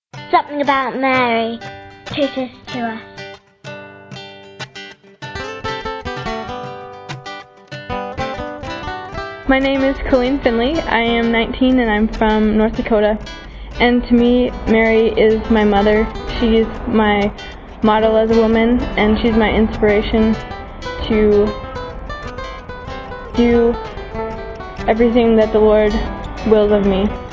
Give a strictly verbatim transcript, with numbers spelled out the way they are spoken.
Something about Mary teaches to us. My name is Colleen Finley. I am nineteen and I'm from North Dakota. And to me, Mary is my mother. She's my model as a woman, and she's my inspiration to do everything that the Lord wills of me.